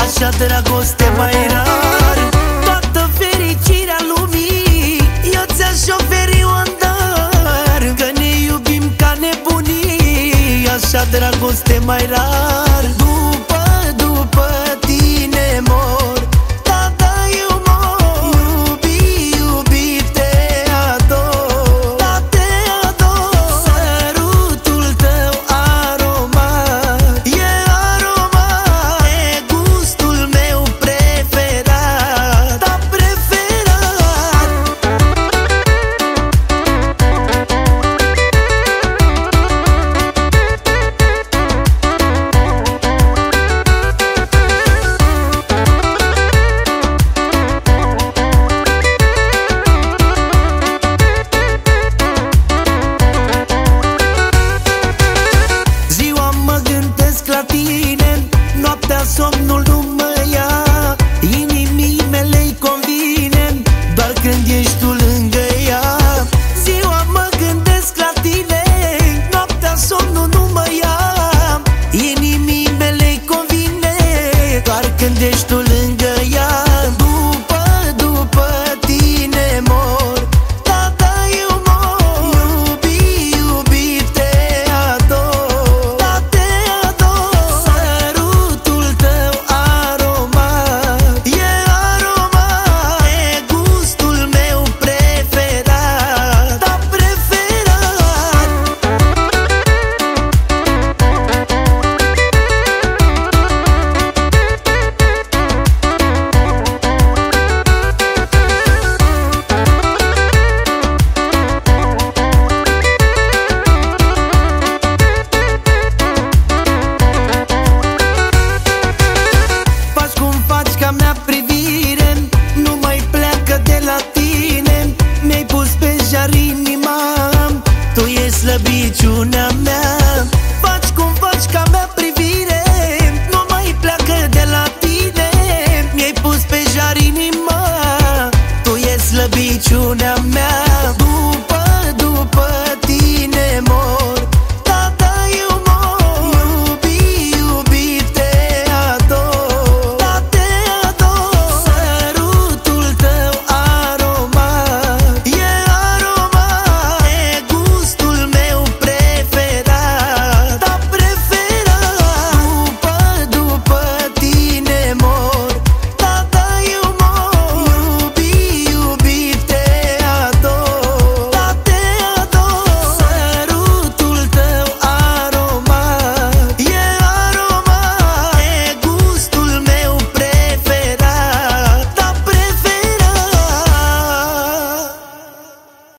așa dragoste mai rar. Toată fericirea lumii eu ți-aș oferi un dar, că ne iubim ca nebunii, așa dragoste mai rar. După tine mor, da, da, eu mor. Iubi, te ador, da, te ador. Sărutul tău aromat, e aromat, e gustul meu preferat, da, preferat. Ziua mă gândesc la tine, noaptea somnul nu mă ia. Inimii mele-i convine doar când ești tu lângă ea. Ziua mă gândesc la tine, noaptea somnul nu mă ia. Inimii mele-i convine doar când ești tu